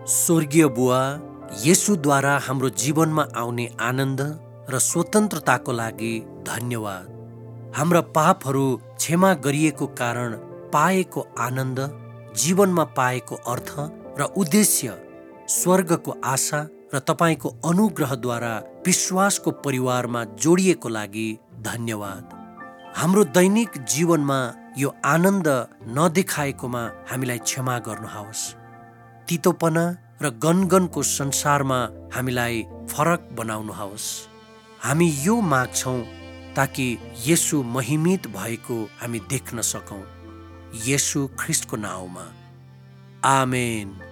स्वर्गीय बुवा, येशूद्वारा हाम्रो जीवनमा आउने आनन्द र स्वतन्त्रताको लागि धन्यवाद। हाम्रा पापहरू क्षमा गरिएको कारण पाएको आनन्द, जीवनमा पाएको अर्थ र उद्देश्य, स्वर्गको आशा र तपाईँको अनुग्रहद्वारा विश्वासको परिवारमा जोडिएको लागि धन्यवाद। हाम्रो दैनिक जीवनमा यो आनन्द नदेखाएकोमा हामीलाई क्षमा गर्नुहोस्। तितोपना र गनगनको संसारमा हामीलाई फरक बनाउनुहोस्। हामी यो माग्छौँ ताकि येशू महिमित भएको हामी देख्न सकौँ। येशू ख्रिस्टको नाउँमा, आमेन।